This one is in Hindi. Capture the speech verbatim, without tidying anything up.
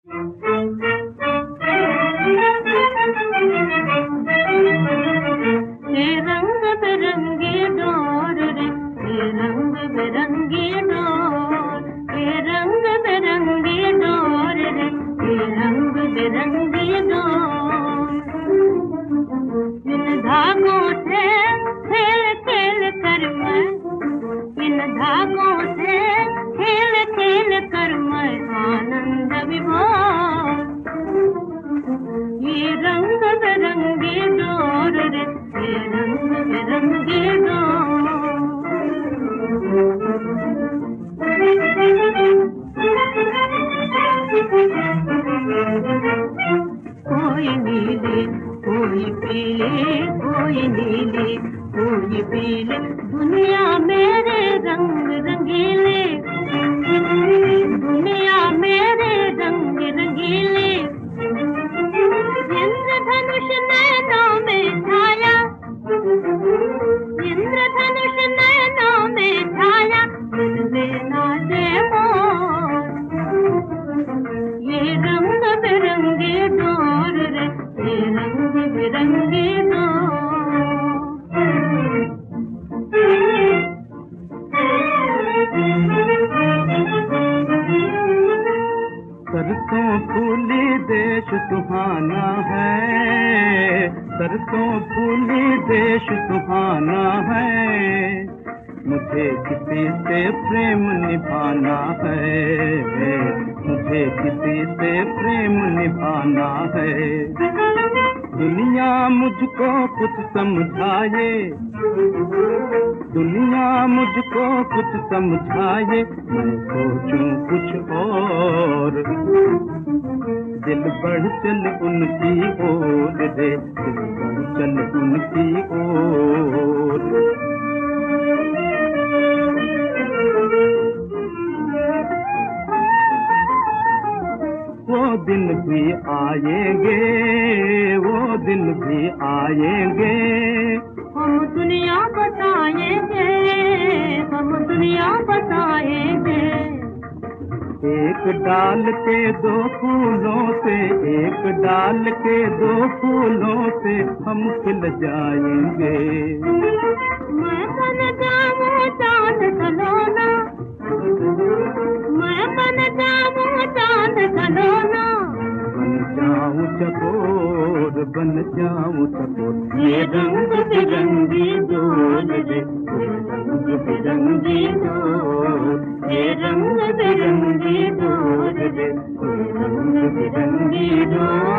ये रंग बिरंगी डोर रे, ये रंग बिरंगी डोर, ये रंग बिरंगी डोर रे, ये रंग बिरंगी डोर। इन धागों से खेल खेल कर मैं, इन धागों से खेल खेल कर मैं आनंद विभोर। ये रंग बिरंगी डोर रे, ये रंग बिरंगी डोर। कोई नीली कोई पीली, कोई नीली कोई पीली, दुनिया मेरे रंग रंगीले, दुनिया मेरे रंग रंगीले। इंद्रधनुष नैनों में छाया, इंद्रधनुष नैनों में छाया, दिल में नाचे मोर। ये रंग बिरंगी डोर रे, ये रंग बिरंगी डोर। सरसों फूली देश सुहाना है, सरसों फूली देश सुहाना है। मुझे किसी से प्रेम निभाना है, मुझे किसी से प्रेम निभाना है। दुनिया मुझको कुछ समझाए, दुनिया मुझको कुछ समझाए, मैं सोचूं कुछ और। दिल बढ़ चल उनकी ओर रे, दिल बढ़ चल उनकी ओर। वो दिन भी आएंगे, वो दिन भी आएंगे, हम दुनिया बताएंगे, हम दुनिया बताएंगे। एक डाल के दो फूलों से, एक डाल के दो फूलों से हम खिल जाएंगे। मैं बन जाऊं चांद खिलौना, मैं बन जाऊं चांद खिलौना, बन जाऊं चकोर, बन जाऊं चकोर। ये रंग बिरंगी डोर रे, ये रंग बिरंगी डोर, ये रंग बिरंगी डोर रे, ये रंग बिरंगी डोर।